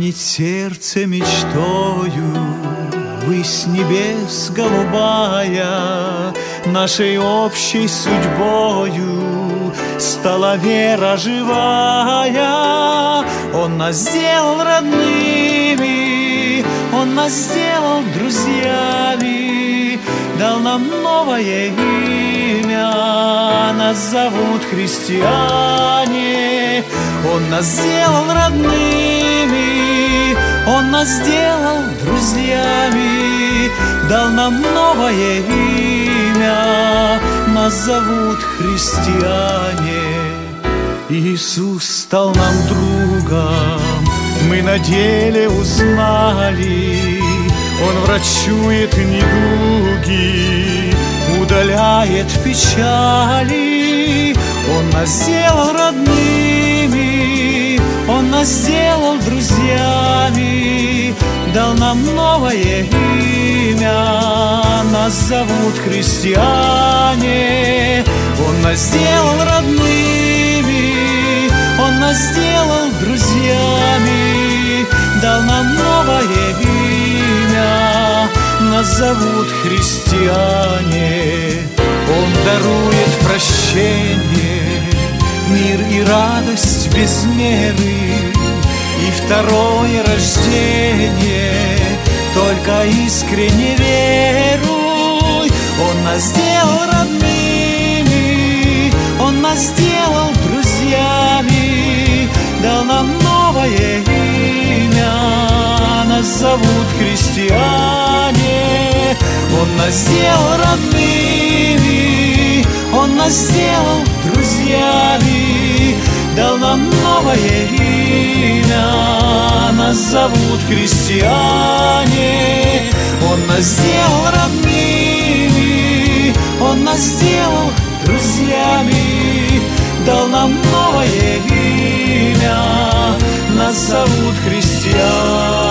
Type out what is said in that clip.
наполнить сердце мечтою, высь небес голубая, нашей общей судьбою стала вера живая. Он нас сделал родными, Он нас сделал друзьями, дал нам новое имя, нас зовут христиане. Он нас сделал родными, Он нас сделал друзьями, дал нам новое имя, нас зовут христиане. Иисус стал нам другом, мы на деле узнали. Он врачует недуги, удаляет печали. Он нас сделал родными, Он нас сделал друзьями, дал нам новое имя, нас зовут христиане. Он нас сделал родными, Он нас сделал друзьями, дал нам новое имя, нас зовут христиане. Он дарует прощение, мир и радость без меры, и второе рождение. Только искренне веруй. Он нас сделал родными, Он нас сделал друзьями, дал нам новое имя, нас зовут христиане. Он нас сделал родными, Он нас сделал друзьями, дал нам новое имя, нас зовут христиане. Он нас сделал родными, Он нас сделал друзьями, дал нам новое имя, нас зовут христиане.